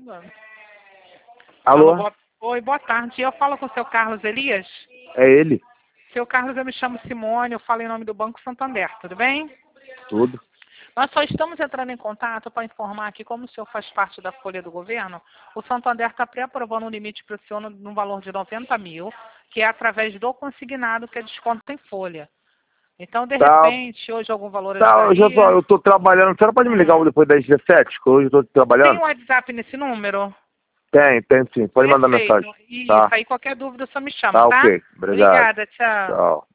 Alô? Oi, boa tarde. Eu falo com o seu Carlos Elias? É ele? Seu Carlos, eu me chamo Simone, eu falo em nome do Banco Santander, tudo bem? Tudo. Nós só estamos entrando em contato para informar que, como o senhor faz parte da folha do governo, o Santander está pré-aprovando um limite para o senhor no valor de 90 mil, que é através do consignado, que é desconto em folha. Então, de repente, hoje algum valor ajudaria? Eu tô trabalhando. A senhora pode me ligar depois das 17, que hoje eu tô Tem trabalhando? um WhatsApp nesse número? Tem sim. Pode mandar Perfeito. mensagem. Isso, Tá, aí qualquer dúvida só me chama, tá tá? ok. Obrigado. Obrigada, tchau. Tchau.